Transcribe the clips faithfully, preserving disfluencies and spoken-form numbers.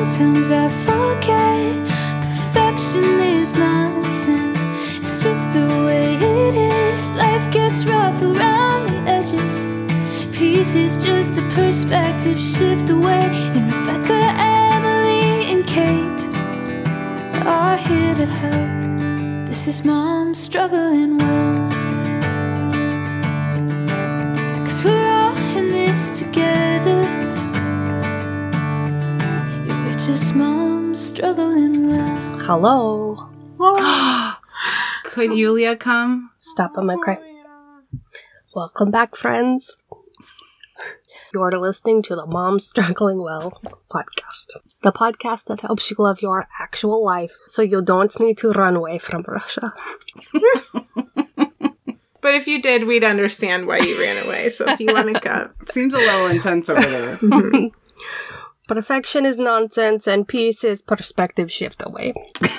Sometimes I forget perfection is nonsense. It's just the way it is. Life gets rough around the edges. Peace is just a perspective shift away. And Rebecca, Emily, and Kate are here to help. This is Mom Struggling Well. 'Cause we're all in this together. Yeah, we're just Moms Struggling Well. Hello. Could Yulia come? Stop, I'm gonna cry. Welcome back, friends. You're listening to the Mom Struggling Well podcast. The podcast that helps you love your actual life so you don't need to run away from Russia. But if you did, we'd understand why you ran away. So if you want to go. Seems a little intense over there. Mm-hmm. Perfection is nonsense and peace is perspective shift away.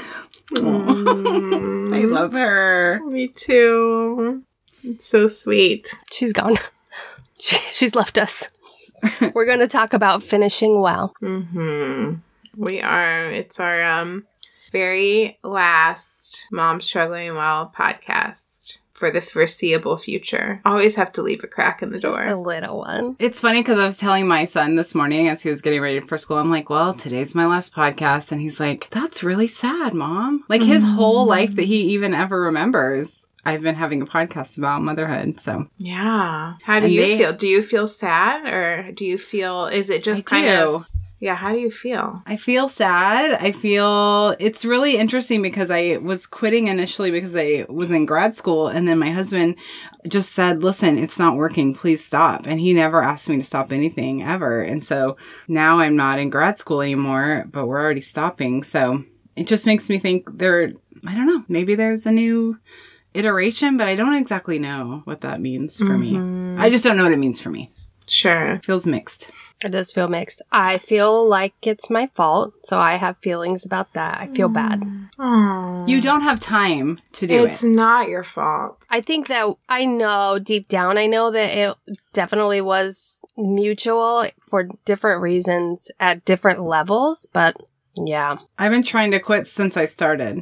Mm. I love her. Me too. It's so sweet. She's gone. She, she's left us. We're going to talk about finishing well. Mm-hmm. We are. It's our um very last Mom Struggling Well podcast for the foreseeable future. Always have to leave a crack in the Just door. a little one. It's funny because I was telling my son this morning as he was getting ready for school, I'm like, well, today's my last podcast. And he's like, that's really sad, Mom. Like his mm. whole life that he even ever remembers, I've been having a podcast about motherhood. So yeah. How do and you they, feel? Do you feel sad or do you feel, is it just I kind do. of... Yeah, how do you feel? I feel sad. I feel it's really interesting because I was quitting initially because I was in grad school and then my husband just said, listen, it's not working. Please stop. And he never asked me to stop anything ever. And so now I'm not in grad school anymore, but we're already stopping. So it just makes me think there, I don't know, maybe there's a new iteration, but I don't exactly know what that means for mm-hmm. me. I just don't know what it means for me. Sure. It feels mixed. It does feel mixed. I feel like it's my fault, so I have feelings about that. I feel bad. Aww. You don't have time to do it's it. It's not your fault. I think that I know deep down, I know that it definitely was mutual for different reasons at different levels, but yeah. I've been trying to quit since I started.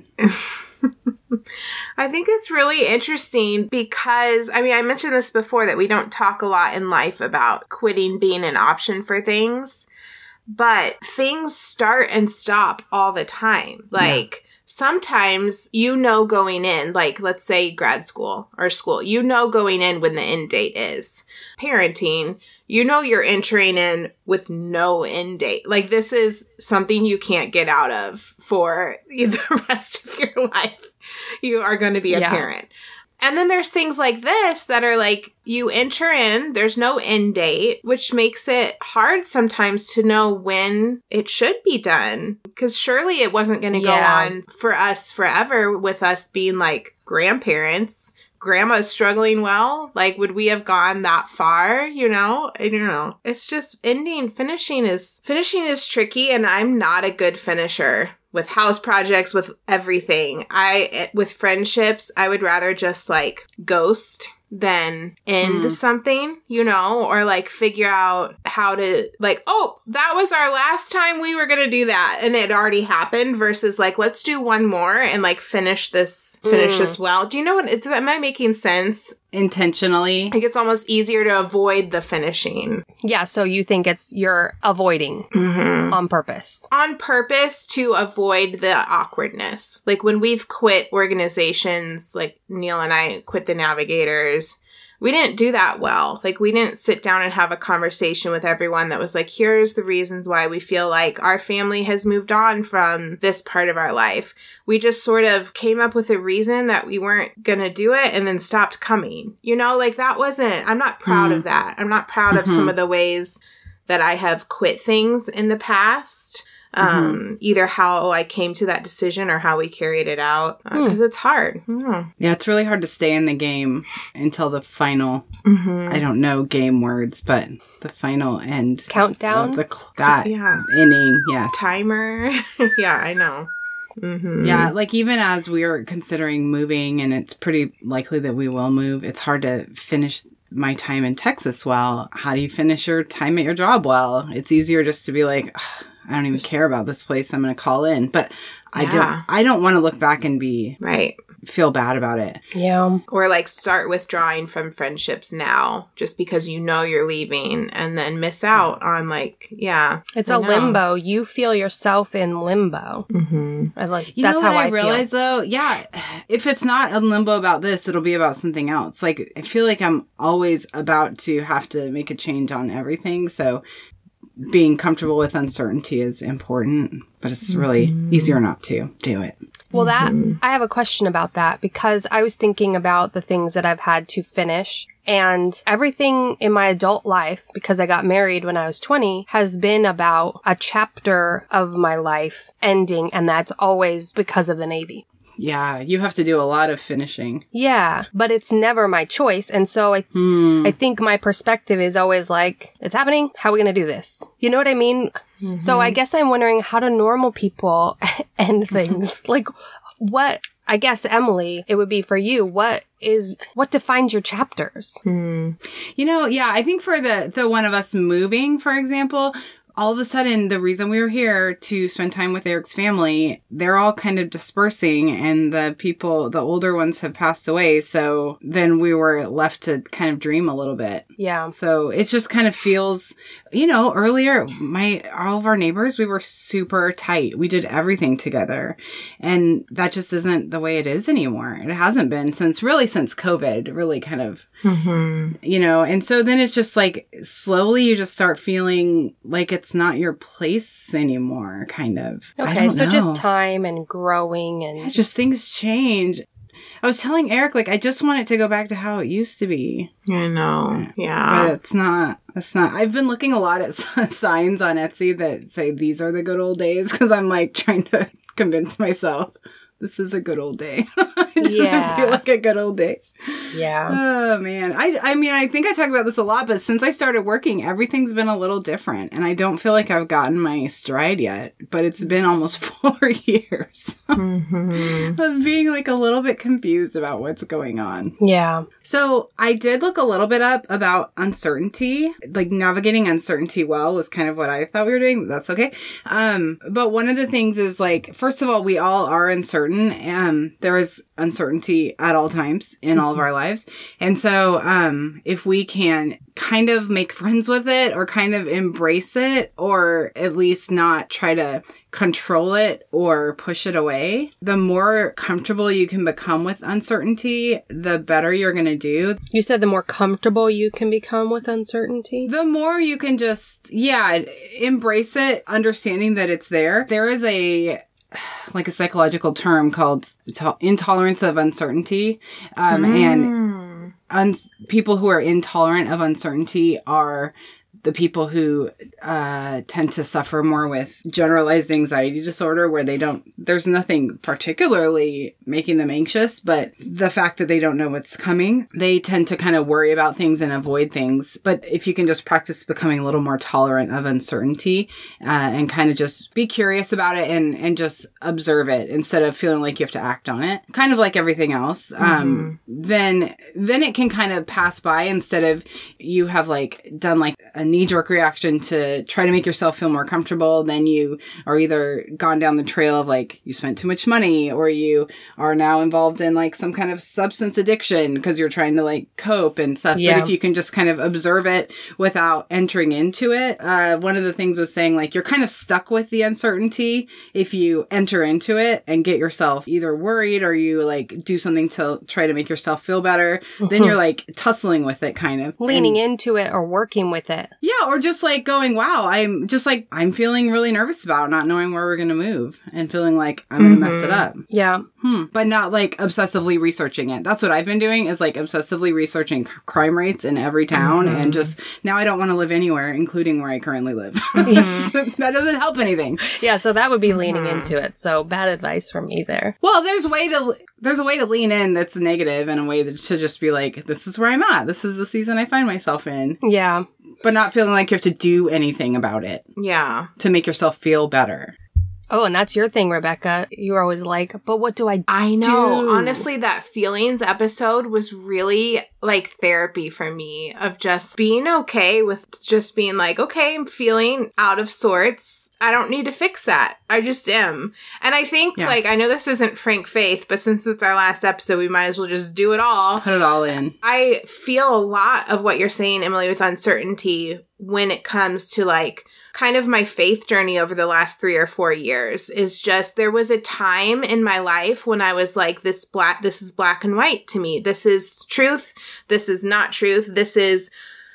I think it's really interesting because, I mean, I mentioned this before that we don't talk a lot in life about quitting being an option for things, but things start and stop all the time. Like, yeah. Sometimes you know going in, like, let's say grad school or school, you know going in when the end date is. Parenting, you know you're entering in with no end date. Like, this is something you can't get out of for the rest of your life. You are going to be a yeah. parent. And then there's things like this that are like, you enter in, there's no end date, which makes it hard sometimes to know when it should be done. Because surely it wasn't going to yeah. go on for us forever with us being like grandparents. Grandma's struggling well. Like, would we have gone that far? You know, I don't know. It's just ending, finishing is, finishing is tricky, and I'm not a good finisher. With house projects, with everything. I, with friendships, I would rather just like ghost than end mm. something, you know, or like figure out how to like, oh, that was our last time we were going to do that. And it already happened versus like, let's do one more and like finish this, finish mm. this well. Do you know what, it's, am I making sense? Intentionally. I think it's almost easier to avoid the finishing. Yeah, so you think it's you're avoiding mm-hmm. on purpose. On purpose to avoid the awkwardness. Like when we've quit organizations, like Neil and I quit the Navigators, we didn't do that well. Like, we didn't sit down and have a conversation with everyone that was like, here's the reasons why we feel like our family has moved on from this part of our life. We just sort of came up with a reason that we weren't going to do it and then stopped coming. You know, like that wasn't, I'm not proud mm. of that. I'm not proud mm-hmm. of some of the ways that I have quit things in the past. Um, mm-hmm. Either how I came to that decision or how we carried it out. Because uh, mm. it's hard. Mm. Yeah, it's really hard to stay in the game until the final, mm-hmm. I don't know game words, but the final end. Countdown? Of the cl- that yeah. inning, yes. Timer. Yeah, I know. Mm-hmm. Yeah, like even as we are considering moving, and it's pretty likely that we will move, it's hard to finish my time in Texas well. How do you finish your time at your job well? It's easier just to be like, I don't even care about this place. I'm going to call in. But I Yeah. don't, I don't want to look back and be, Right. feel bad about it. Yeah. Or like start withdrawing from friendships now just because you know you're leaving and then miss out on like, yeah. It's I a know. limbo. You feel yourself in limbo. Mm-hmm. At least You that's know what how I, I, realize feel. though? Yeah. If it's not a limbo about this, it'll be about something else. Like, I feel like I'm always about to have to make a change on everything. So being comfortable with uncertainty is important, but it's really Mm-hmm. easier not to do it. Well, that I have a question about that because I was thinking about the things that I've had to finish, and everything in my adult life, because I got married when I was twenty, has been about a chapter of my life ending, and that's always because of the Navy. Yeah. You have to do a lot of finishing. Yeah, but it's never my choice, and so I Hmm. I think my perspective is always like, it's happening, how are we going to do this? You know what I mean? So I guess I'm wondering, how do normal people end things? Like, what, I guess, Emily, it would be for you, what is, what defines your chapters? Mm. You know, yeah, I think for the, the one of us moving, for example, all of a sudden, the reason we were here to spend time with Eric's family, they're all kind of dispersing and the people, the older ones have passed away. So then we were left to kind of dream a little bit. Yeah. So it just kind of feels, you know, earlier, my, all of our neighbors, we were super tight. We did everything together. And that just isn't the way it is anymore. It hasn't been since really since COVID, really kind of, Mm-hmm. you know, and so then it's just like slowly you just start feeling like it's not your place anymore, kind of. I Okay, don't so know. just time and growing and... Yeah, just things change. I was telling Eric, like, I just want it to go back to how it used to be. I know. But Yeah. it's not. It's not. I've been looking a lot at signs on Etsy that say these are the good old days because I'm like trying to convince myself this is a good old day. It doesn't Yeah. feel like a good old day. Yeah. Oh man. I I mean, I think I talk about this a lot, but since I started working, everything's been a little different and I don't feel like I've gotten my stride yet, but it's been almost four years Mm-hmm. of being like a little bit confused about what's going on. Yeah. So I did look a little bit up about uncertainty, like navigating uncertainty well was kind of what I thought we were doing. But that's okay. Um, but one of the things is like, first of all, we all are uncertain. Um, there is uncertainty at all times in all of our lives. And so, um, if we can kind of make friends with it or kind of embrace it or at least not try to control it or push it away, the more comfortable you can become with uncertainty, the better you're going to do. You said the more comfortable you can become with uncertainty? The more you can just, yeah, embrace it, understanding that it's there. There is a, like a psychological term called to- intolerance of uncertainty. Um, and Mm. un- people who are intolerant of uncertainty are the people who uh, tend to suffer more with generalized anxiety disorder where they don't, there's nothing particularly making them anxious, but the fact that they don't know what's coming, they tend to kind of worry about things and avoid things. But if you can just practice becoming a little more tolerant of uncertainty uh, and kind of just be curious about it and, and just observe it instead of feeling like you have to act on it, kind of like everything else, um, then, then it can kind of pass by instead of you have like done like a knee-jerk reaction to try to make yourself feel more comfortable. Then you are either gone down the trail of like you spent too much money or you are now involved in like some kind of substance addiction because you're trying to like cope and stuff. Yeah. But if you can just kind of observe it without entering into it, uh, one of the things was saying like you're kind of stuck with the uncertainty if you enter into it and get yourself either worried or you like do something to try to make yourself feel better. Then you're like tussling with it kind of. Leaning And- into it or working with it. yeah, or just like going, wow, I'm just like, I'm feeling really nervous about not knowing where we're going to move and feeling like I'm going to mess it up. Yeah. Hmm. But not like obsessively researching it. That's what I've been doing is like obsessively researching c- crime rates in every town. And just now I don't want to live anywhere, including where I currently live. That doesn't help anything. Yeah, so that would be leaning into it. So bad advice from me there. Well, there's way to, there's a way to lean in that's negative and a way to just be like, this is where I'm at. This is the season I find myself in. Yeah. But not feeling like you have to do anything about it Yeah. to make yourself feel better. Oh, and that's your thing, Rebecca. You're always like, but what do I I know. do? Honestly, that feelings episode was really like therapy for me of just being okay with just being like, okay, I'm feeling out of sorts. I don't need to fix that. I just am. And I think Yeah. like, I know this isn't Frank Faith, but since it's our last episode, we might as well just do it all. Put it all in. I feel a lot of what you're saying, Emily, with uncertainty when it comes to like kind of my faith journey over the last three or four years is just there was a time in my life when I was like, this black, this is black and white to me. This is truth. This is not truth. This is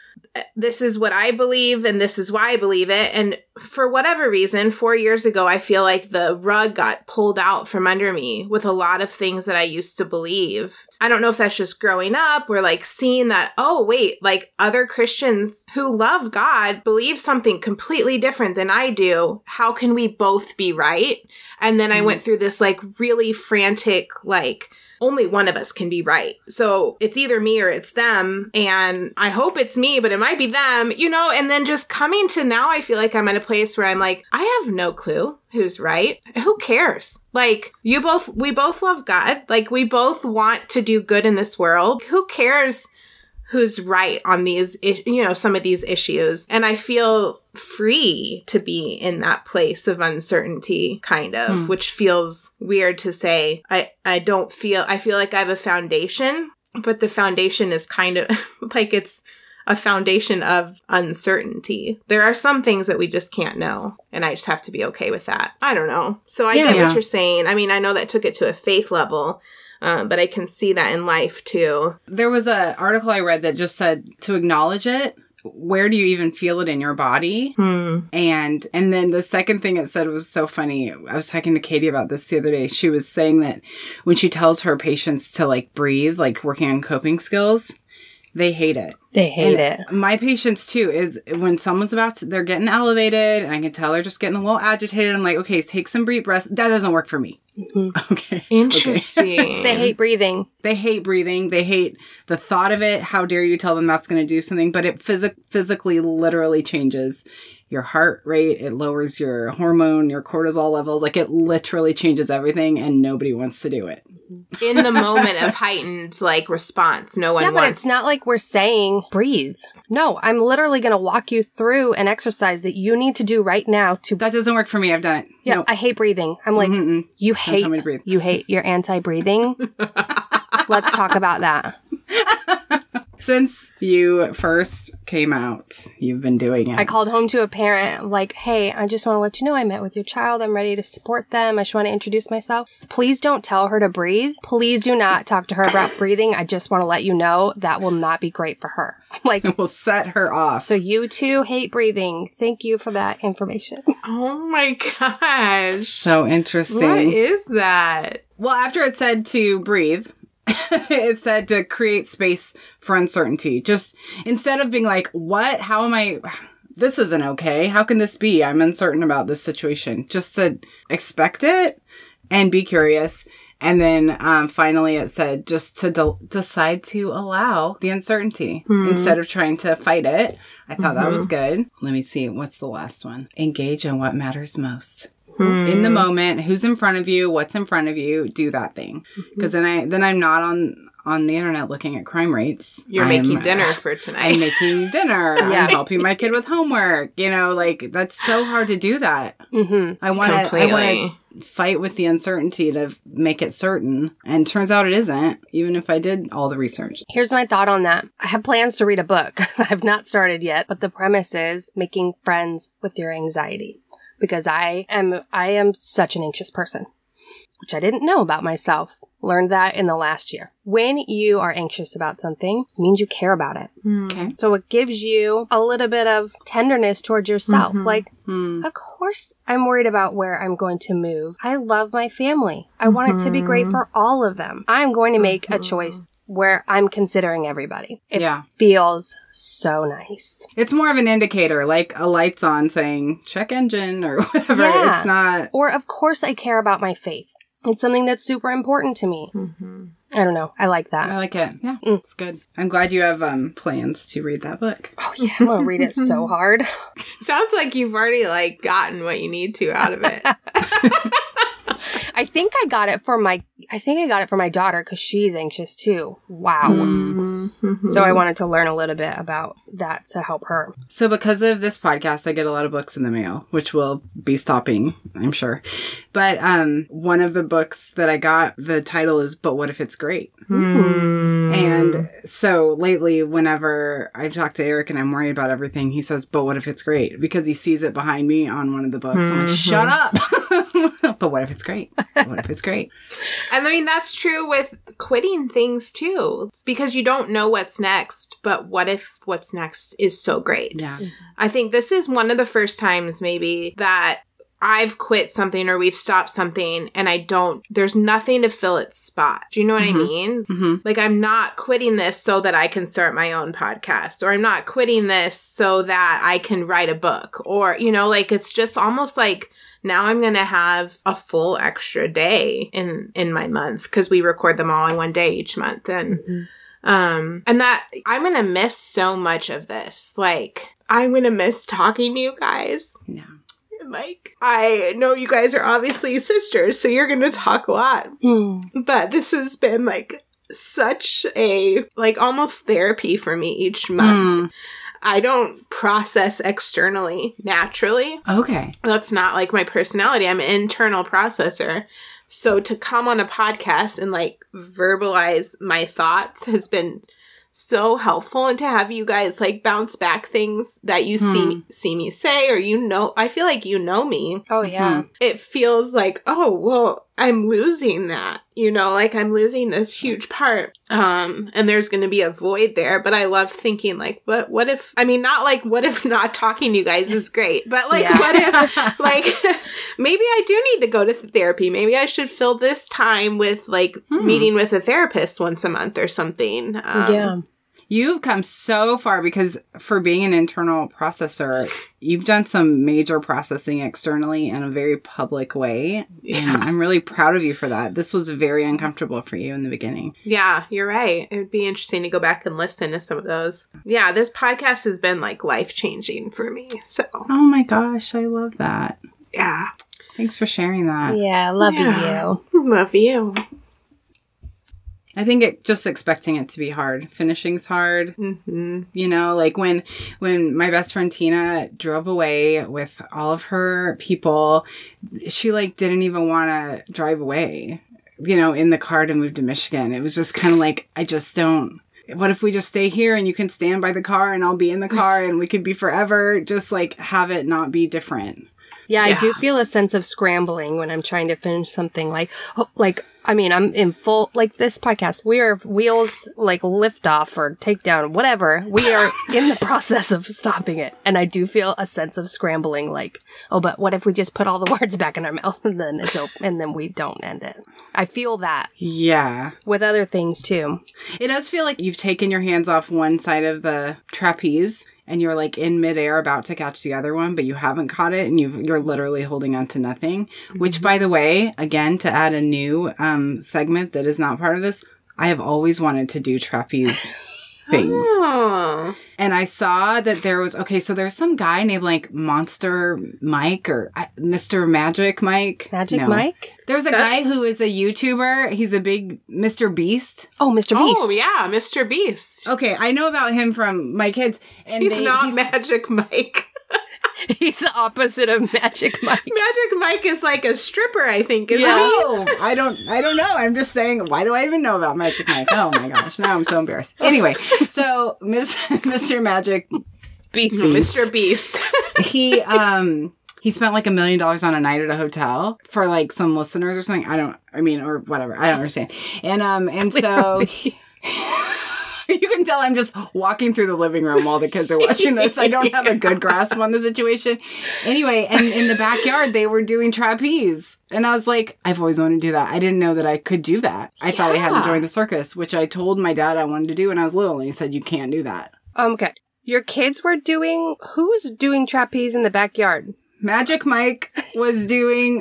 this is what I believe and this is why I believe it. And for whatever reason, four years ago, I feel like the rug got pulled out from under me with a lot of things that I used to believe. I don't know if that's just growing up or like seeing that, oh, wait, like other Christians who love God believe something completely different than I do. How can we both be right? And then I went through this like really frantic, like, only one of us can be right. So it's either me or it's them. And I hope it's me, but it might be them, you know, and then just coming to now, I feel like I'm at a place where I'm like, I have no clue who's right. Who cares? Like you both, we both love God. Like we both want to do good in this world. Who cares who's right on these, you know, some of these issues? And I feel free to be in that place of uncertainty, kind of, mm. which feels weird to say. I, I don't feel, I feel like I have a foundation, but the foundation is kind of like it's a foundation of uncertainty. There are some things that we just can't know, and I just have to be okay with that. I don't know. So I Yeah. get what you're saying. I mean, I know that took it to a faith level, um, but I can see that in life too. There was an article I read that just said to acknowledge it. Where do you even feel it in your body? Hmm. And and then the second thing it said was so funny. I was talking to Katie about this the other day. She was saying that when she tells her patients to like breathe, like working on coping skills, they hate it. They hate And it. My patients too is when someone's about to, they're getting elevated and I can tell they're just getting a little agitated. I'm like, okay, take some deep breaths. That doesn't work for me. Mm-hmm. Okay. Interesting. They hate breathing. They hate breathing. They hate the thought of it. How dare you tell them that's going to do something? But it phys- physically, literally changes your heart rate. It lowers your hormone, your cortisol levels. Like it literally changes everything and nobody wants to do it. In the moment of heightened like response, no one Yeah, but wants. it's not like we're saying breathe. No, I'm literally going to walk you through an exercise that you need to do right now to. That doesn't work for me. I've done it. Yeah, No. I hate breathing. I'm like, Mm-mm. you Don't hate tell me to breathe. you hate you're anti-breathing. Let's talk about that. Since you first came out, you've been doing it. I called home to a parent like, hey, I just want to let you know I met with your child. I'm ready to support them. I just want to introduce myself. Please don't tell her to breathe. Please do not talk to her about breathing. I just want to let you know that will not be great for her. Like, It will set her off. so you too hate breathing. Thank you for that information. Oh my gosh. So interesting. What is that? Well, after it said to breathe, it said to create space for uncertainty. Just instead of being like, what? How am I? This isn't okay. How can this be? I'm uncertain about this situation. Just to expect it and be curious. And then um, finally it said just to de- decide to allow the uncertainty Hmm. instead of trying to fight it. I thought Mm-hmm. that was good. Let me see. What's the last one? Engage in what matters most. In the moment, who's in front of you, what's in front of you, do that thing. Because then I then I'm not on on the internet looking at crime rates. You're I'm- making dinner for I'm tonight. making dinner. Yeah. I'm helping my kid with homework. You know, like that's so hard to do that. Mm-hmm. I want to I Completely. want to fight with the uncertainty to make it certain. And turns out it isn't, even if I did all the research. Here's my thought on that. I have plans to read a book. I've not started yet, but the premise is making friends with your anxiety. Because I am, I am such an anxious person, which I didn't know about myself. Learned that in the last year. When you are anxious about something, it means you care about it. Okay. So it gives you a little bit of tenderness towards yourself. Mhm. Like, Hmm. of course I'm worried about where I'm going to move. I love my family. I want it to be great for all of them. I'm going to make a choice where I'm considering everybody. It Yeah. feels so nice. It's more of an indicator, like a light's on saying check engine or whatever. Yeah. It's not. Or, of course, I care about my faith. It's something that's super important to me. Mm-hmm. I don't know. I like that. I like it. Yeah, Mm. it's good. I'm glad you have um plans to read that book. Oh, yeah. I'm going to read it so hard. Sounds like you've already like gotten what you need to out of it. I think I got it for my, I think I got it for my daughter because she's anxious too. Wow. Mm-hmm. So I wanted to learn a little bit about that to help her. So because of this podcast, I get a lot of books in the mail, which will be stopping, I'm sure. But um, one of the books that I got, the title is But What If It's Great? Mm. And so lately, whenever I talk to Eric and I'm worried about everything, he says, but what if it's great? Because he sees it behind me on one of the books. I'm like, shut up. But what if it's great? What if it's great? And I mean, that's true with quitting things too, because you don't know what's next, but what if what's next is so great? Yeah. I think this is one of the first times maybe that I've quit something or we've stopped something and I don't, there's nothing to fill its spot. Do you know what Mm-hmm. I mean? Mm-hmm. Like, I'm not quitting this so that I can start my own podcast, or I'm not quitting this so that I can write a book, or, you know, like, it's just almost like now I'm going to have a full extra day in, in my month because we record them all in one day each month. And, Mm-hmm. um, and that I'm going to miss so much of this. Like, I'm going to miss talking to you guys. Yeah. Like, I know you guys are obviously sisters, so you're going to talk a lot. Hmm. But this has been, like, such a, like, almost therapy for me each month. Mm. I don't process externally naturally. Okay. That's not, like, my personality. I'm an internal processor. So to come on a podcast and, like, verbalize my thoughts has been so helpful, and to have you guys like bounce back things that you Hmm. see me, see me say, or you know, I feel like you know me. Oh, yeah. It feels like, oh, well, I'm losing that, you know, like I'm losing this huge part. Um, and there's going to be a void there, but I love thinking like, what, what if, I mean, not like, what if not talking to you guys is great, but like, Yeah. what if, like, maybe I do need to go to therapy. Maybe I should fill this time with like Hmm. meeting with a therapist once a month or something. Um, Yeah. You've come so far because for being an internal processor, you've done some major processing externally in a very public way. Yeah. And I'm really proud of you for that. This was very uncomfortable for you in the beginning. Yeah, you're right. It would be interesting to go back and listen to some of those. Yeah, this podcast has been like life changing for me. So, Oh my gosh, I love that. yeah. Thanks for sharing that. Yeah, love Yeah. you. Love you. I think it just expecting it to be hard. Finishing's hard. Mm-hmm. You know, like when when my best friend Tina drove away with all of her people, she like didn't even want to drive away, you know, in the car to move to Michigan. It was just kind of like, I just don't. What if we just stay here and you can stand by the car and I'll be in the car and we could be forever? Just like have it not be different. Yeah, I Yeah. do feel a sense of scrambling when I'm trying to finish something like, oh, like, I mean, I'm in full, like this podcast, we are wheels, like lift off or takedown, whatever. We are in the process of stopping it. And I do feel a sense of scrambling, like, oh, but what if we just put all the words back in our mouth and then it's open and then we don't end it? I feel that Yeah. with other things too. It does feel like you've taken your hands off one side of the trapeze and you're like in midair about to catch the other one, but you haven't caught it and you've, you're literally holding on to nothing. Mm-hmm. Which, by the way, again, to add a new um, segment that is not part of this, I have always wanted to do trapeze things. Oh. And I saw that there was, okay, so there's some guy named like Monster Mike or uh, Mister Magic Mike. Magic No. Mike? There's a That's- guy who is a YouTuber. He's a big Mister Beast. Oh, Mister Beast. Oh, yeah, Mister Beast. Okay, I know about him from my kids. And He's they- not he's- Magic Mike. He's the opposite of Magic Mike. Magic Mike is like a stripper, I think, isn't he? No, I don't. I don't know. I'm just saying. Why do I even know about Magic Mike? Oh my gosh! Now I'm so embarrassed. Anyway, so Miss Mister Magic Beast. Mister Beast. he um he spent like a million dollars on a night at a hotel for like some listeners or something. I don't. I mean, or whatever. I don't understand. And um and so. You can tell I'm just walking through the living room while the kids are watching this. I don't have a good grasp on the situation. Anyway, and in the backyard, they were doing trapeze. And I was like, I've always wanted to do that. I didn't know that I could do that. I thought I had to Yeah. join the circus, which I told my dad I wanted to do when I was little. And he said, you can't do that. Um, okay. Your kids were doing, who's doing trapeze in the backyard? Magic Mike was doing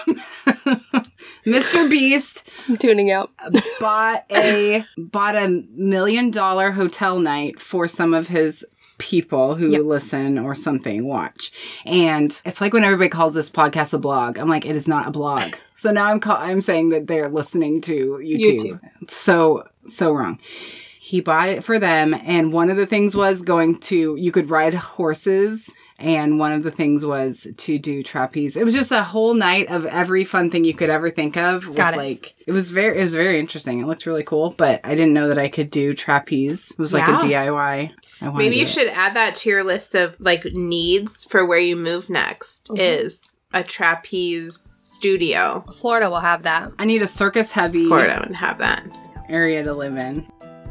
Mister Beast I'm tuning out. bought a bought a million dollar hotel night for some of his people who Yep. listen or something watch. And it's like when everybody calls this podcast a blog. I'm like, it is not a blog. So now I'm call- I'm saying that they're listening to YouTube. YouTube. It's so, so wrong. He bought it for them. And one of the things was going to, you could ride horses. And one of the things was to do trapeze. It was just a whole night of every fun thing you could ever think of. Got with it. Like, it was very, it was very interesting. It looked really cool, but I didn't know that I could do trapeze. It was like Yeah. a D I Y. I wanna Maybe do you it. should add that to your list of like needs for where you move next Mhm. is a trapeze studio. Florida will have that. I need a circus heavy Florida would have that. area to live in.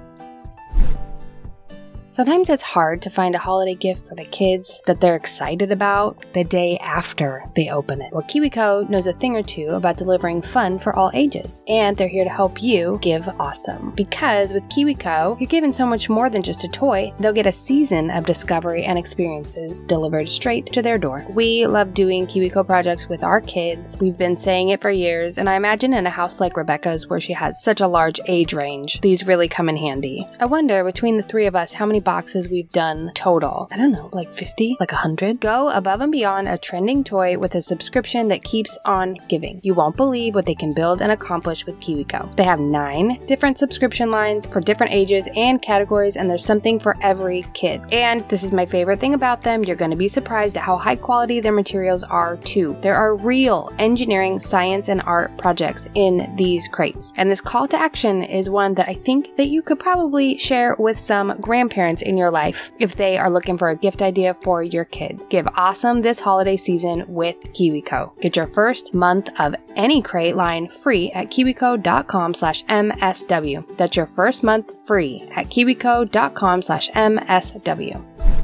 Sometimes it's hard to find a holiday gift for the kids that they're excited about the day after they open it. Well, KiwiCo knows a thing or two about delivering fun for all ages, and they're here to help you give awesome. Because with KiwiCo, you're given so much more than just a toy. They'll get a season of discovery and experiences delivered straight to their door. We love doing KiwiCo projects with our kids. We've been saying it for years, and I imagine in a house like Rebecca's where she has such a large age range, these really come in handy. I wonder, between the three of us, how many boxes we've done total. I don't know, like fifty? Like one hundred? Go above and beyond a trending toy with a subscription that keeps on giving. You won't believe what they can build and accomplish with KiwiCo. They have nine different subscription lines for different ages and categories, and there's something for every kid. And this is my favorite thing about them, you're going to be surprised at how high quality their materials are too. There are real engineering, science, and art projects in these crates. And this call to action is one that I think that you could probably share with some grandparents in your life if they are looking for a gift idea for your kids. Give awesome this holiday season with KiwiCo. Get your first month of any crate line free at kiwico.com slash MSW. That's your first month free at kiwico.com slash MSW.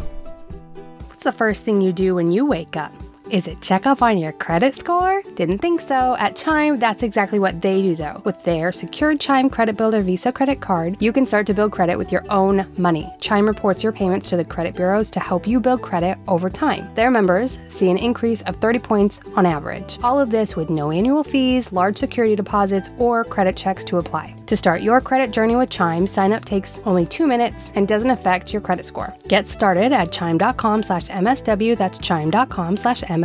What's the first thing you do when you wake up? Is it check up on your credit score? Didn't think so. At Chime, that's exactly what they do though. With their secured Chime Credit Builder Visa credit card, you can start to build credit with your own money. Chime reports your payments to the credit bureaus to help you build credit over time. Their members see an increase of thirty points on average. All of this with no annual fees, large security deposits, or credit checks to apply. To start your credit journey with Chime, sign up takes only two minutes and doesn't affect your credit score. Get started at chime.com slash MSW. That's chime.com slash MSW.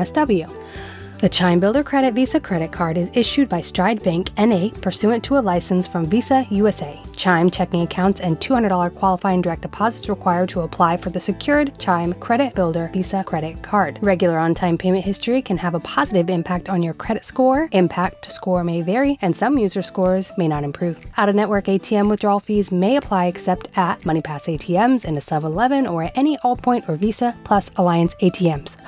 The Chime Builder Credit Visa credit card is issued by Stride Bank N A pursuant to a license from Visa U S A. Chime checking accounts and two hundred dollars qualifying direct deposits required to apply for the secured Chime Credit Builder Visa credit card. Regular on-time payment history can have a positive impact on your credit score. Impact to score may vary, and some user scores may not improve. Out-of-network A T M withdrawal fees may apply except at MoneyPass A T Ms in a seven eleven or at any Allpoint or Visa Plus Alliance A T Ms.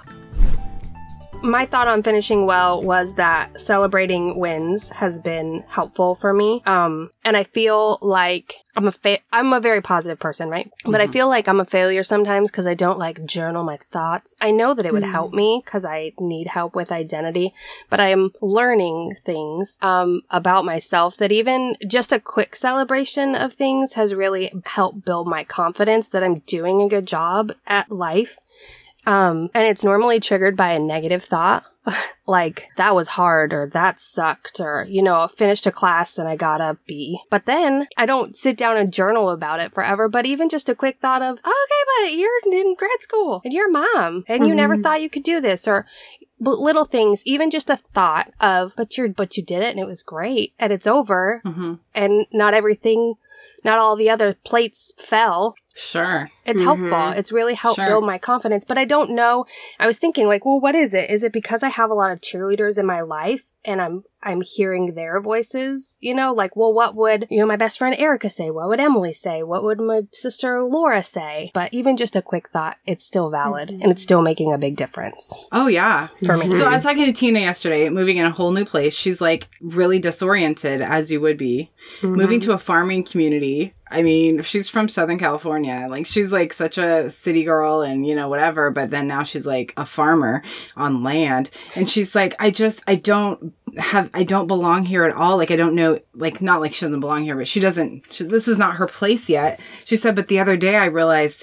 My thought on finishing well was that celebrating wins has been helpful for me. Um, and I feel like I'm a fa- I'm a very positive person, right? Mm-hmm. But I feel like I'm a failure sometimes because I don't like journal my thoughts. I know that it would mm-hmm. help me because I need help with identity, but I am learning things um, about myself that even just a quick celebration of things has really helped build my confidence that I'm doing a good job at life. Um, and it's normally triggered by a negative thought, like, that was hard, or that sucked, or, you know, I finished a class and I got a B. But then I don't sit down and journal about it forever, but even just a quick thought of, oh, okay, but you're in grad school, and you're a mom, and mm-hmm. you never thought you could do this, or little things, even just a thought of, but you're, but you did it, and it was great, and it's over, mm-hmm. and not everything, not all the other plates fell. Sure. It's mm-hmm. helpful. It's really helped sure. build my confidence. But I don't know. I was thinking like, well, what is it? Is it because I have a lot of cheerleaders in my life and I'm I'm hearing their voices? You know, like, well, what would, you know, my best friend Erica say? What would Emily say? What would my sister Laura say? But even just a quick thought, it's still valid mm-hmm. and it's still making a big difference. Oh, yeah. For me. So I was talking to Tina yesterday, moving in a whole new place. She's like really disoriented, as you would be, mm-hmm. moving to a farming community. I mean, she's from Southern California. Like, she's like such a city girl and, you know, whatever. But then now she's like a farmer on land. And she's like, I just, I don't have, I don't belong here at all. Like, I don't know, like, not like she doesn't belong here, but she doesn't, she, this is not her place yet. She said, but the other day I realized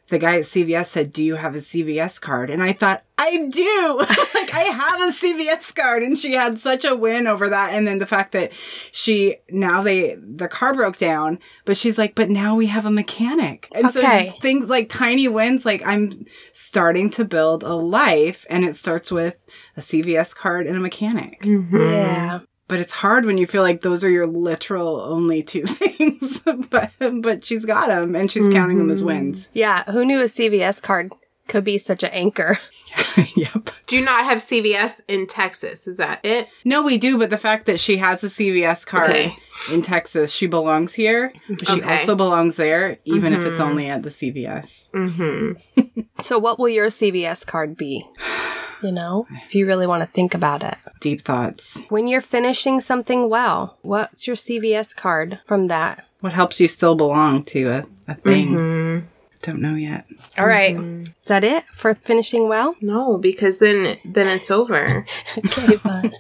the guy at C V S said, do you have a C V S card? And I thought, I do. Like, I have a C V S card. And she had such a win over that. And then the fact that she, now they, the car broke down, but she's like, but now we have a mechanic. And Okay. so things like tiny wins, like I'm starting to build a life, and it starts with a C V S card and a mechanic. Yeah. But it's hard when you feel like those are your literal only two things. but but she's got them, and she's counting them as wins. Yeah. Who knew a C V S card could be such an anchor? Yep. Do you not have C V S in Texas? Is that it? No, we do, but the fact that she has a C V S card Okay. in Texas, she belongs here. But she Okay. also belongs there, even if it's only at the C V S. Mm-hmm. So what will your C V S card be? You know, if you really want to think about it. Deep thoughts. When you're finishing something well, what's your C V S card from that? What helps you still belong to a, a thing? Don't know yet. All right. Is that it for finishing well? No, because then then it's over. Okay, bud.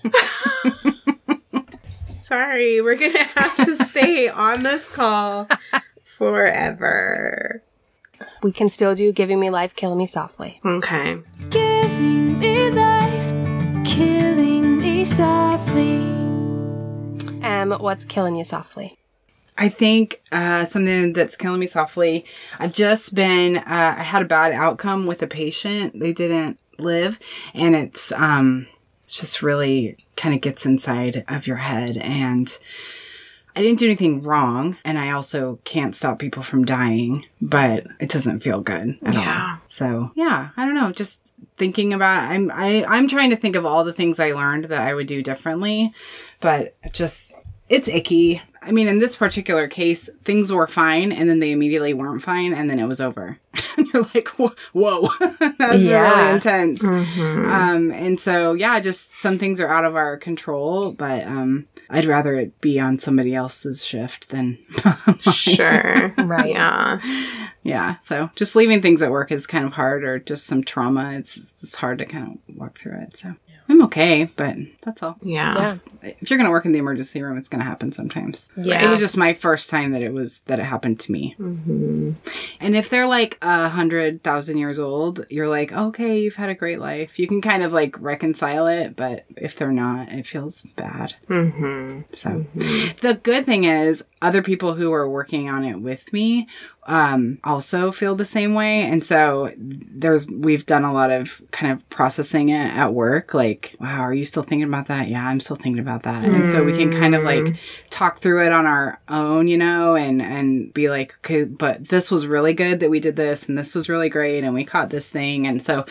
Sorry, we're gonna have to stay on this call forever. We can still do Giving Me Life, Killing Me Softly. Okay. Giving me life, killing me softly. Um, what's killing you softly? I think uh, something that's killing me softly. I've just been, uh, I had a bad outcome with a patient. They didn't live. And it's, um, it's just really kind of gets inside of your head. And I didn't do anything wrong. And I also can't stop people from dying, but it doesn't feel good at Yeah. all. So yeah, I don't know. Just thinking about, I'm, I, I'm trying to think of all the things I learned that I would do differently, but just, it's icky. I mean, in this particular case, things were fine, and then they immediately weren't fine, and then it was over. And you're like, whoa, whoa. That's Yeah. really intense. Um, and so, yeah, just some things are out of our control, but um, I'd rather it be on somebody else's shift than mine. Sure. Right. Yeah. Yeah, so just leaving things at work is kind of hard, or just some trauma. It's it's hard to kind of walk through it. So I'm okay, but that's all. Yeah. Yeah. If you're going to work in the emergency room, it's going to happen sometimes. Yeah. It was just my first time that it was, that it happened to me. Mm-hmm. And if they're like a hundred thousand years old, you're like, okay, you've had a great life. You can kind of like reconcile it, but if they're not, it feels bad. Mm-hmm. So the good thing is other people who are working on it with me um, also feel the same way. And so there's, we've done a lot of kind of processing it at work. Like, wow, are you still thinking about that? Yeah, I'm still thinking about that. Mm. And so we can kind of like talk through it on our own, you know, and, and be like, okay, but this was really good that we did this, and this was really great, and we caught this thing. And so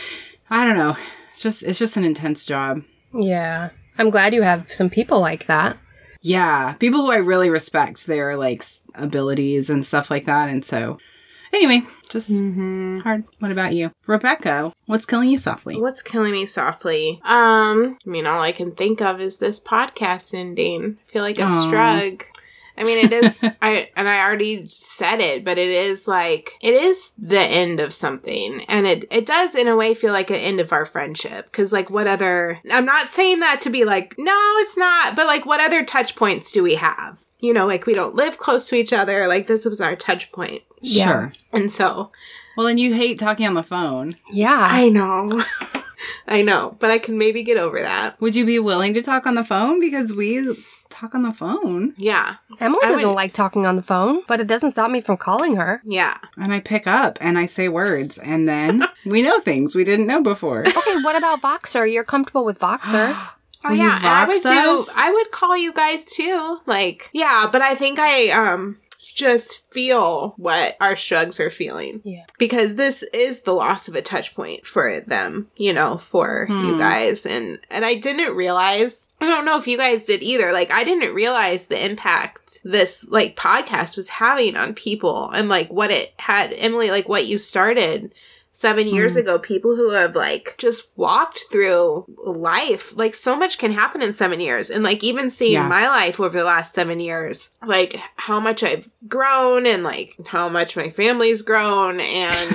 I don't know. It's just, it's just an intense job. Yeah. I'm glad you have some people like that. Yeah, people who I really respect their like s- abilities and stuff like that. And so anyway, just Mm-hmm. hard. What about you? Rebecca, what's killing you softly? What's killing me softly? Um, I mean, all I can think of is this podcast ending. I feel like a Aw. strug. I mean, it is, I, and I already said it, but it is like, it is the end of something. And it, it does in a way feel like an end of our friendship. Cause like what other, I'm not saying that to be like, no, it's not, but like what other touch points do we have? You know, like we don't live close to each other. Like this was our touch point. Yeah. Sure. And so, Well, and you hate talking on the phone. Yeah. I know, I know, but I can maybe get over that. Would you be willing to talk on the phone? Because we talk on the phone. Yeah. Emily I doesn't would- like talking on the phone, but it doesn't stop me from calling her. Yeah. And I pick up and I say words, and then we know things we didn't know before. Okay, what about Voxer? You're comfortable with Voxer? Oh Will you yeah, and I would Vox do. us? I would call you guys too. Like, yeah, but I think I um just feel what our shrugs are feeling. Yeah. Because this is the loss of a touch point for them, you know, for Hmm. you guys, and and I didn't realize. I don't know if you guys did either. Like, I didn't realize the impact this like podcast was having on people, and like what it had. Emily, like what you started seven years Mm. ago, people who have like just walked through life, like so much can happen in seven years. And like even seeing Yeah. my life over the last seven years, like how much I've grown and like how much my family's grown, and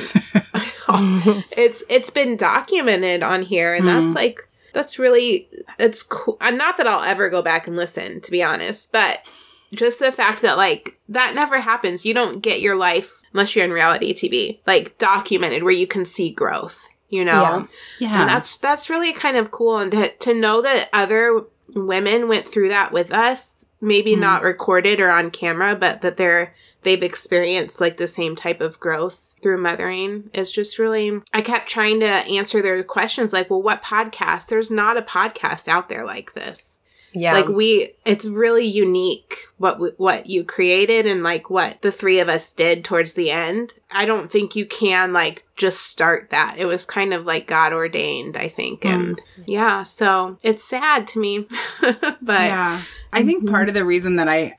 it's it's been documented on here, and that's like that's really it's cool. And not that I'll ever go back and listen, to be honest, but just the fact that, like, that never happens. You don't get your life, unless you're in reality T V, like, documented where you can see growth, you know? Yeah. Yeah. And that's, that's really kind of cool. And to, to know that other women went through that with us, maybe mm. not recorded or on camera, but that they're, they've experienced, like, the same type of growth through mothering is just really, I kept trying to answer their questions like, well, what podcast? There's not a podcast out there like this. Yeah. Like we, it's really unique what, we, what you created and like what the three of us did towards the end. I don't think you can like just start that. It was kind of like God ordained, I think. Mm. And yeah, so it's sad to me, but yeah, I think part of the reason that I,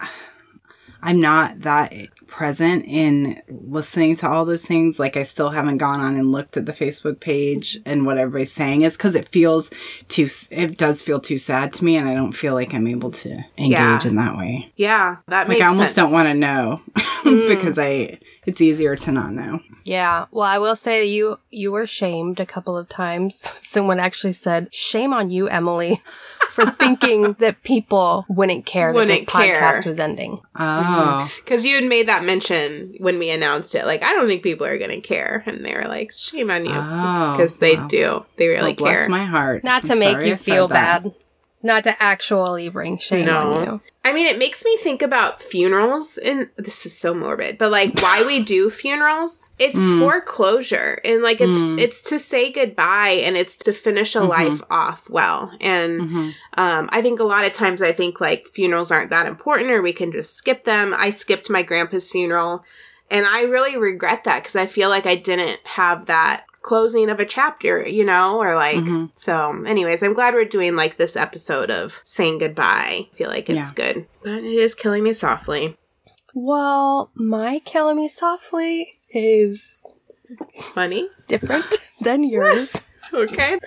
I'm not that present in listening to all those things, like I still haven't gone on and looked at the Facebook page and what everybody's saying, is because it feels too, it does feel too sad to me, and I don't feel like I'm able to engage yeah. in that way. Yeah, that like makes sense. I almost sense. don't want to know mm. because I, it's easier to not know. Yeah. Well, I will say you you were shamed a couple of times. Someone actually said, "Shame on you, Emily, for thinking that people wouldn't care wouldn't that this care. podcast was ending." Oh. Because mm-hmm. you had made that mention when we announced it. Like, I don't think people are going to care. And they were like, shame on you. Because Oh, they wow. do. They really Oh, bless care. my heart. Not to I'm make sorry you I said feel that. bad. Not to actually bring shame No. on you. I mean, it makes me think about funerals, and this is so morbid, but like why we do funerals, it's Mm. for closure, and like it's Mm. it's to say goodbye, and it's to finish a Mhm. life off well. And Mm-hmm. um, I think a lot of times I think like funerals aren't that important, or we can just skip them. I skipped my grandpa's funeral, and I really regret that because I feel like I didn't have that closing of a chapter, you know, or like, Mm-hmm. so anyways, I'm glad we're doing like this episode of saying goodbye. I feel like it's Yeah. good, but it is killing me softly. Well, my Killing Me Softly is Funny. different than yours. Okay.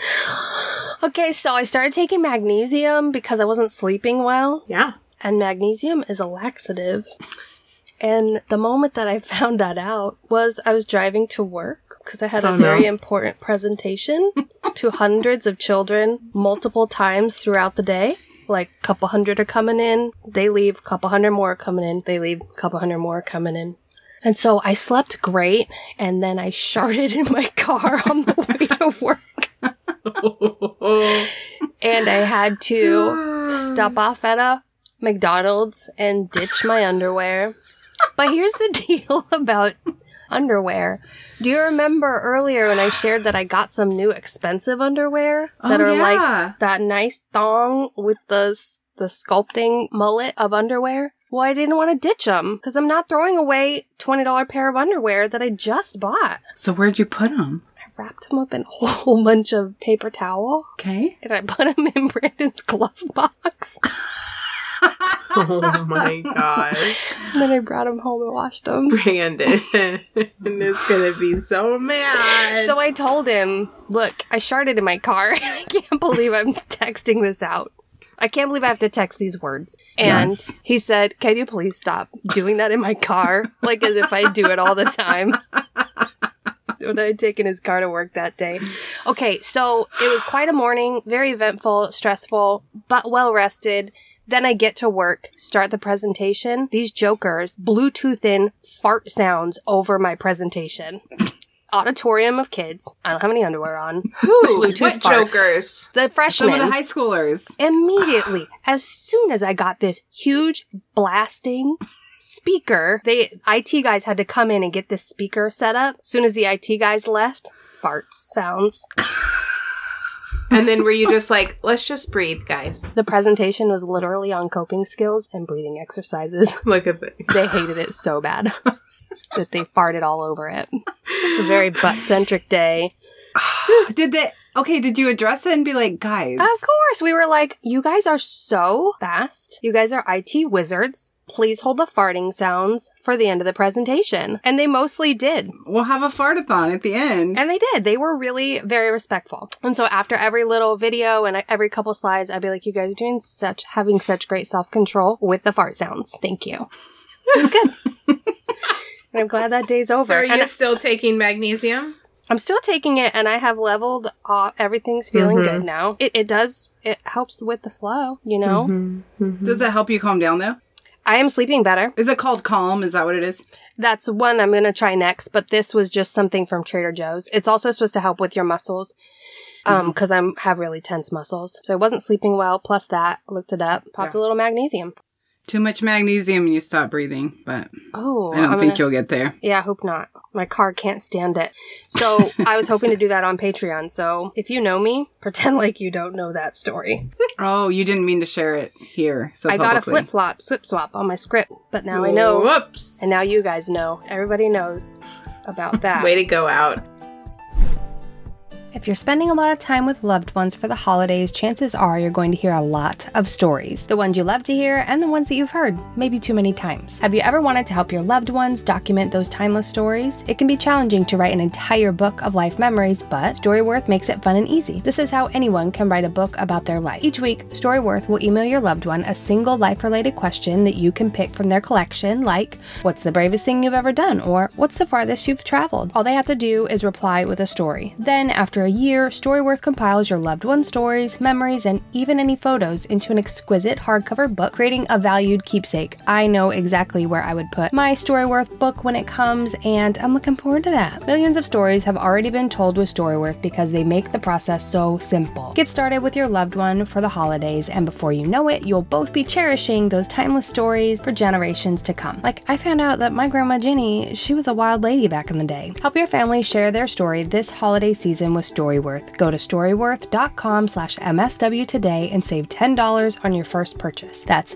Okay, so I started taking magnesium because I wasn't sleeping well. Yeah. And magnesium is a laxative. And the moment that I found that out was I was driving to work because I had a Oh, no. very important presentation to hundreds of children multiple times throughout the day. Like a couple hundred are coming in, they leave, a couple hundred more are coming in, they leave, a couple hundred more are coming in. And so I slept great, and then I sharted in my car on the way to work. And I had to stop off at a McDonald's and ditch my underwear. But here's the deal about underwear. Do you remember earlier when I shared that I got some new expensive underwear that Oh, are yeah. like that nice thong with the the sculpting mullet of underwear? Well, I didn't want to ditch them because I'm not throwing away twenty dollars pair of underwear that I just bought. So where'd you put them? I wrapped them up in a whole bunch of paper towel Okay. and I put them in Brandon's glove box. Oh my gosh. And then I brought them home and washed them. Brandon is going to be so mad. So I told him, look, I sharted in my car. I can't believe I'm texting this out. I can't believe I have to text these words. And Yes. he said, can you please stop doing that in my car? Like as if I do it all the time. When I had taken his car to work that day. Okay, so it was quite a morning, very eventful, stressful, but well rested. Then I get to work, start the presentation. These jokers Bluetooth in fart sounds over my presentation. Auditorium of kids. I don't have any underwear on. Who? Bluetooth What farts. jokers? The Some freshmen. of the high schoolers. Immediately, as soon as I got this huge blasting speaker, they I T guys had to come in and get this speaker set up. As soon as the I T guys left, farts sounds. And then were you just like, let's just breathe, guys? The presentation was literally on coping skills and breathing exercises. Look at this. They hated it so bad that they farted all over it. Just a very butt-centric day. Did they? Okay, did you address it and be like, guys? Of course, we were like, you guys are so fast. You guys are I T wizards. Please hold the farting sounds for the end of the presentation. And they mostly did. We'll have a fartathon at the end. And they did. They were really very respectful. And so after every little video and every couple slides, I'd be like, you guys are doing such, having such great self-control with the fart sounds. Thank you. It was good. And I'm glad that day's over. So are you And still taking magnesium? I'm still taking it and I have leveled off. Everything's feeling Mhm. good now. It, it does, it helps with the flow, you know? Does that help you calm down though? I am sleeping better. Is it called Calm? Is that what it is? That's one I'm going to try next, but this was just something from Trader Joe's. It's also supposed to help with your muscles um, because mm-hmm. I have really tense muscles. So I wasn't sleeping well. Plus that, looked it up, popped yeah. a little magnesium. Too much magnesium and you stop breathing, but oh, I don't I'm think gonna, you'll get there. Yeah, I hope not. My car can't stand it. So I was hoping to do that on Patreon. So if you know me, pretend like you don't know that story. Oh, you didn't mean to share it here. So I publicly. got a flip-flop, swip-swap on my script, but now I know. Whoops. And now you guys know. Everybody knows about that. Way to go out. If you're spending a lot of time with loved ones for the holidays, chances are you're going to hear a lot of stories. The ones you love to hear and the ones that you've heard, maybe too many times. Have you ever wanted to help your loved ones document those timeless stories? It can be challenging to write an entire book of life memories, but Storyworth makes it fun and easy. This is how anyone can write a book about their life. Each week, Storyworth will email your loved one a single life-related question that you can pick from their collection, like, what's the bravest thing you've ever done? Or, what's the farthest you've traveled? All they have to do is reply with a story. Then, after a year, Storyworth compiles your loved one's stories, memories, and even any photos into an exquisite hardcover book, creating a valued keepsake. I know exactly where I would put my Storyworth book when it comes, and I'm looking forward to that. Millions of stories have already been told with Storyworth because they make the process so simple. Get started with your loved one for the holidays, and before you know it, you'll both be cherishing those timeless stories for generations to come. Like, I found out that my grandma Jenny, she was a wild lady back in the day. Help your family share their story this holiday season with Storyworth. Go to storyworth.com slash MSW today and save ten dollars on your first purchase. That's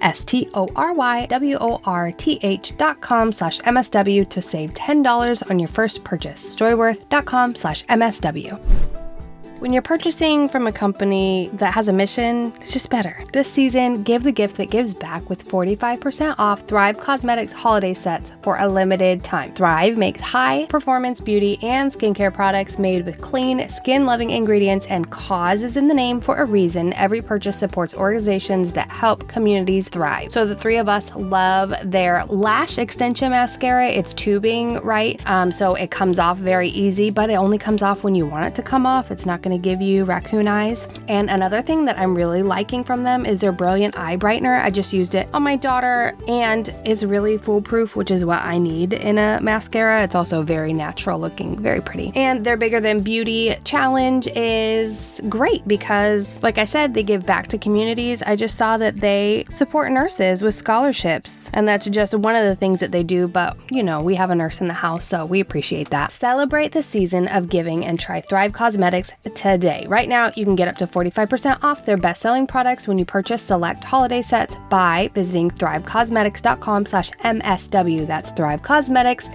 S-T-O-R-Y-W-O-R-T-H dot com slash MSW to save ten dollars on your first purchase. Storyworth.com slash MSW. When you're purchasing from a company that has a mission, it's just better. This season, give the gift that gives back with forty-five percent off Thrive Causemetics holiday sets for a limited time. Thrive makes high-performance beauty and skincare products made with clean, skin-loving ingredients, and cause is in the name for a reason. Every purchase supports organizations that help communities thrive. So the three of us love their lash extension mascara. It's tubing, right? Um, so it comes off very easy, but it only comes off when you want it to come off. It's not going to give you raccoon eyes. And another thing that I'm really liking from them is their Brilliant Eye Brightener. I just used it on my daughter and it's really foolproof, which is what I need in a mascara. It's also very natural looking, very pretty. And their Bigger Than Beauty challenge is great because, like I said, they give back to communities. I just saw that they support nurses with scholarships, and that's just one of the things that they do, but you know, we have a nurse in the house, so we appreciate that. Celebrate the season of giving and try Thrive Causemetics today. Right now, you can get up to forty-five percent off their best-selling products when you purchase select holiday sets by visiting thrivecausemetics.com slash MSW. That's Thrive Causemetics,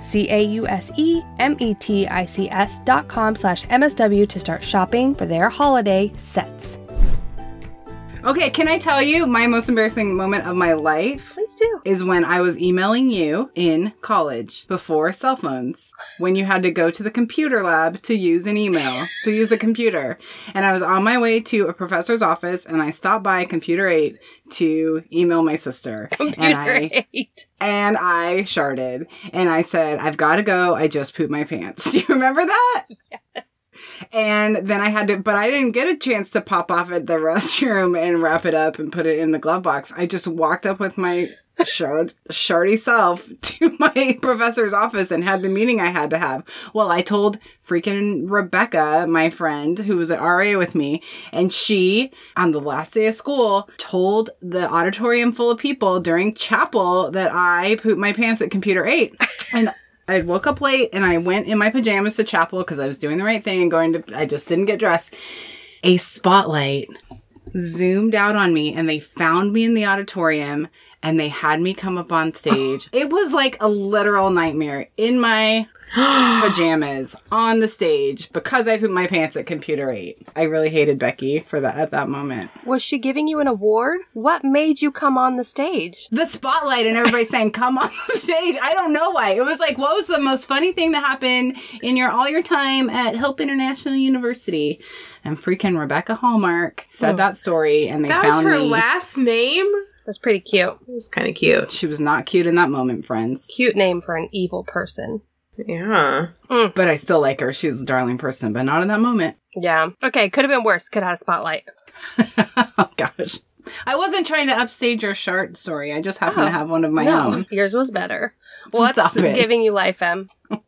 C-A-U-S-E-M-E-T-I-C-S dot com slash MSW to start shopping for their holiday sets. Okay, can I tell you my most embarrassing moment of my life? Please do. Is when I was emailing you in college before cell phones, when you had to go to the computer lab to use an email, to use a computer. And I was on my way to a professor's office and I stopped by Computer eight to email my sister. Computer and I, eight. And I sharded. And I said, I've got to go. I just pooped my pants. Do you remember that? Yes. And then I had to, but I didn't get a chance to pop off at the restroom and wrap it up and put it in the glove box. I just walked up with my shard, shardy self to my professor's office and had the meeting I had to have. Well, I told freaking Rebecca, my friend, who was at R A with me, and she, on the last day of school, told the auditorium full of people during chapel that I pooped my pants at Computer eight. And I woke up late and I went in my pajamas to chapel because I was doing the right thing and going to, I just didn't get dressed. A spotlight zoomed out on me and they found me in the auditorium and they had me come up on stage. It was like a literal nightmare in my pajamas on the stage because I pooped my pants at Computer eight. I really hated Becky for that at that moment. Was she giving you an award? What made you come on the stage? The spotlight and everybody saying, come on the stage. I don't know why. It was like, what was the most funny thing that happened in your all your time at Hope International University? And freaking Rebecca Hallmark said oh. that story and they that found me. That was her last name? That's pretty cute. It was kind of cute. She was not cute in that moment, friends. Cute name for an evil person. Yeah. Mm. But I still like her. She's a darling person, but not in that moment. Yeah. Okay, could have been worse. Could have had a spotlight. Oh, gosh. I wasn't trying to upstage your shart story. I just happen Oh, to have one of my no, own. yours was better. What's Stop it. giving you life, Em?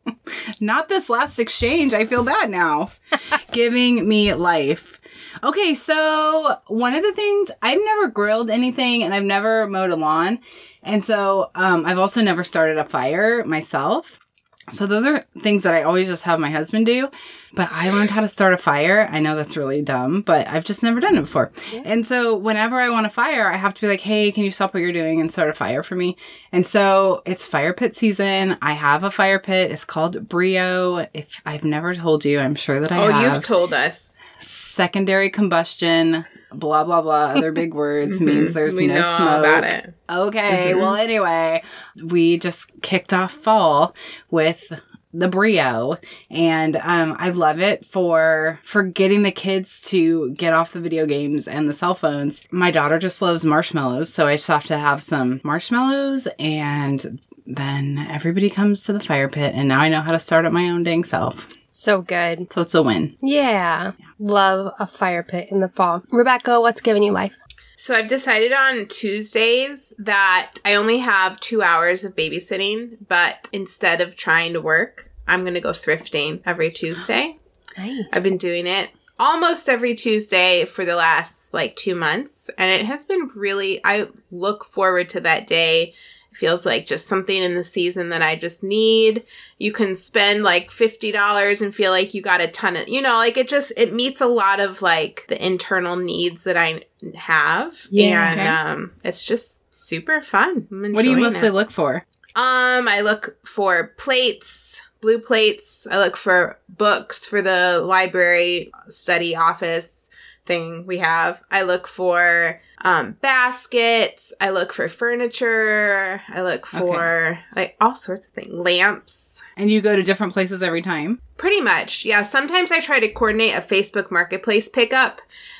Not this last exchange. I feel bad now. Giving me life. Okay, so one of the things, I've never grilled anything and I've never mowed a lawn. And so um, I've also never started a fire myself. So those are things that I always just have my husband do. But I learned how to start a fire. I know that's really dumb, but I've just never done it before. Yeah. And so whenever I want a fire, I have to be like, hey, can you stop what you're doing and start a fire for me? And so it's fire pit season. I have a fire pit. It's called Brio. If I've never told you, I'm sure that I oh, have. you've told us. Secondary combustion, blah, blah, blah, other big words means there's we no know smoke. About it. Okay, Mm-hmm. well, anyway, we just kicked off fall with the Brio, and um, I love it for for getting the kids to get off the video games and the cell phones. My daughter just loves marshmallows, so I just have to have some marshmallows, and then everybody comes to the fire pit, and now I know how to start it my own dang self. So good. So it's a win. Yeah. Love a fire pit in the fall. Rebecca, what's giving you life? So I've decided on Tuesdays that I only have two hours of babysitting, but instead of trying to work, I'm going to go thrifting every Tuesday. Nice. I've been doing it almost every Tuesday for the last like two months, and it has been really, I look forward to that day. It feels like just something in the season that I just need. You can spend like fifty dollars and feel like you got a ton of, you know, like it just, it meets a lot of like the internal needs that I have. Yeah, and okay. um, it's just super fun. I'm What do you enjoying mostly it. look for? Um, I look for plates, blue plates. I look for books for the library study office thing we have. I look for um, baskets. I look for furniture. I look for okay. like all sorts of things. Lamps. And you go to different places every time? Pretty much. Yeah. Sometimes I try to coordinate a Facebook Marketplace pickup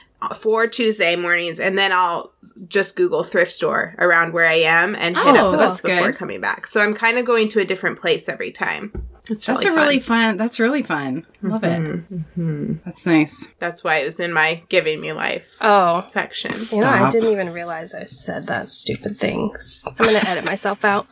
for Tuesday mornings, and then I'll just Google thrift store around where I am and hit Oh, up the that's books before good. coming back. So I'm kind of going to a different place every time. It's really That's a fun. really fun. That's really fun. Love Mm-hmm. it. Mm-hmm. That's nice. That's why it was in my giving me life Oh. section. You know, I Stop. didn't even realize I said that stupid thing. I'm going to edit myself out.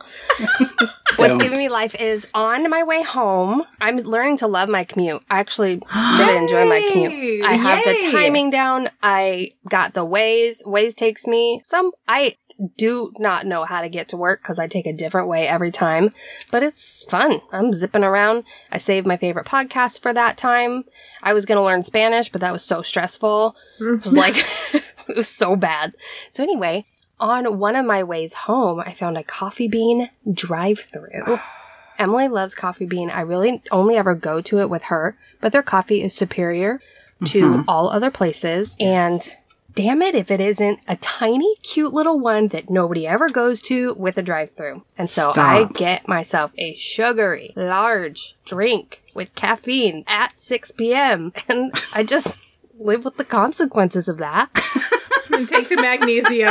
What's Don't. giving me life is on my way home. I'm learning to love my commute. I actually really enjoy my commute. I have Yay. the timing down. I got the Waze. Waze takes me some. I do not know how to get to work because I take a different way every time, but it's fun. I'm zipping around. I saved my favorite podcast for that time. I was going to learn Spanish, but that was so stressful. It was like, it was so bad. So anyway, on one of my ways home, I found a Coffee Bean drive-thru. Emily loves Coffee Bean. I really only ever go to it with her, but their coffee is superior to Mhm. all other places. And damn it if it isn't a tiny, cute little one that nobody ever goes to with a drive-thru. And so Stop. I get myself a sugary, large drink with caffeine at six p.m. And I just live with the consequences of that. And take the magnesium.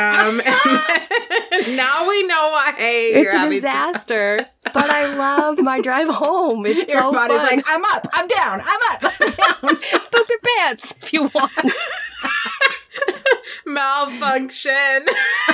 And now we know why It's you're a having disaster, but I love my drive home. It's Your so body's fun. like, I'm up, I'm down, I'm up, I'm down. Poop your pants if you want. malfunction.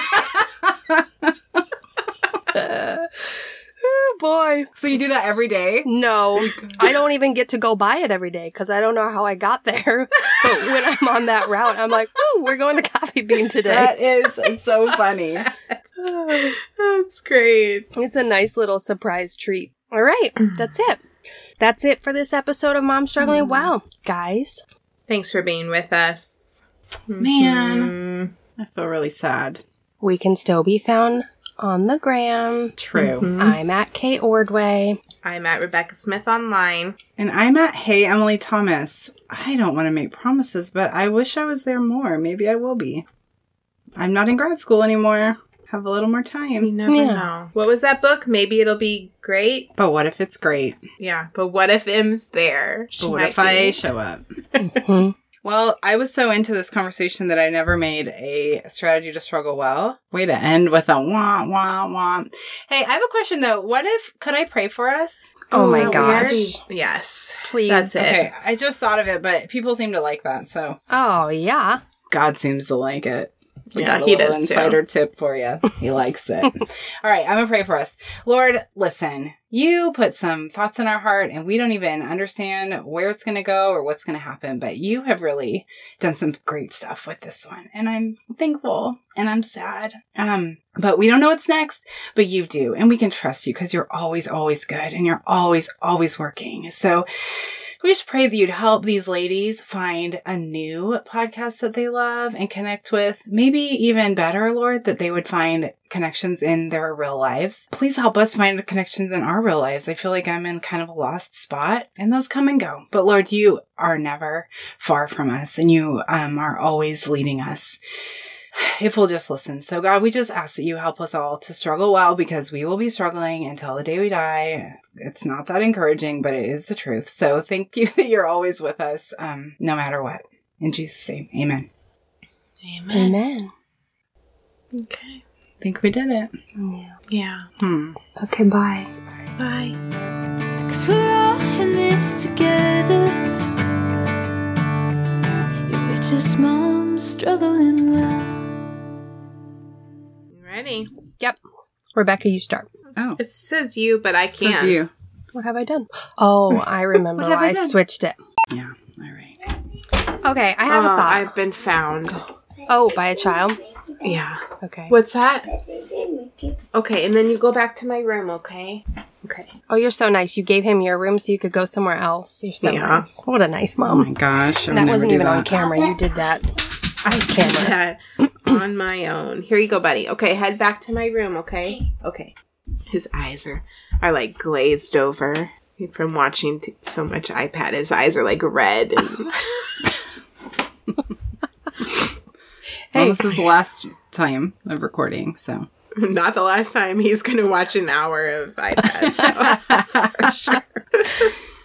Oh boy. So you do that every day? No, I don't even get to go buy it every day because I don't know how I got there. But when I'm on that route, I'm like, "Ooh, we're going to Coffee Bean today." That is so funny. That's great. It's a nice little surprise treat. All right, that's it. That's it for this episode of Mom Struggling Well, guys. Thanks for being with us. Man, Mhm. I feel really sad. We can still be found on the gram. True. Mhm. I'm at Kate Ordway. I'm at Rebecca Smith online. And I'm at Hey Emily Thomas. I don't want to make promises, but I wish I was there more. Maybe I will be. I'm not in grad school anymore. Have a little more You time. never Yeah. know. What was that book? Maybe it'll be great. But what if it's great? Yeah, but what if M's there? She But what might if I be. show up? Mhm. Well, I was so into this conversation that I never made a strategy to struggle well. Way to end with a wah, wah, wah. Hey, I have a question though. What if, could I pray for us? Oh Is my that gosh. weird? Yes. Please. That's it. Okay, I just thought of it, but people seem to like that, so Oh, yeah. God seems to like it. We Yeah, got a he little does too. insider tip for you. He likes it. All right, I'm going to pray for us. Lord, listen, you put some thoughts in our heart and we don't even understand where it's going to go or what's going to happen, but you have really done some great stuff with this one. And I'm thankful and I'm sad. Um, but we don't know what's next, but you do. And we can trust you because you're always, always good and you're always, always working. So we just pray that you'd help these ladies find a new podcast that they love and connect with. Maybe even better, Lord, that they would find connections in their real lives. Please help us find connections in our real lives. I feel like I'm in kind of a lost spot and those come and go. But Lord, you are never far from us and you um, are always leading us if we'll just listen. So God, we just ask that you help us all to struggle well because we will be struggling until the day we die. It's not that encouraging, but it is the truth. So thank you that you're always with us, um, no matter what. In Jesus' name, amen. Amen. Amen. Okay. I think we did it. Yeah. Yeah. Hmm. Okay, bye. Bye. Cause we're all in this together. Yeah, we're just moms struggling well. Ready? Yep. Rebecca, you start. Oh, It says you, but I it can't. says you. What have I done? Oh, I remember What have why I I done? switched it. Yeah, all right. Okay, I have Oh, a thought. I've been found. Oh, by a child? Yeah. Okay. What's that? Okay, and then you go back to my room, okay? Okay. Oh, you're so nice. You gave him your room so you could go somewhere else. You're so Yeah. nice. What a nice Oh mom. my gosh. I would that never wasn't do even on that. camera. You did that. I On did camera. that on my own. Here you go, buddy. Okay, head back to my room, okay? Okay. His eyes are, are like glazed over from watching t- so much iPad. His eyes are like red. And Well, this is the last time of recording, so. not the last time he's going to watch an hour of iPad. So, for sure.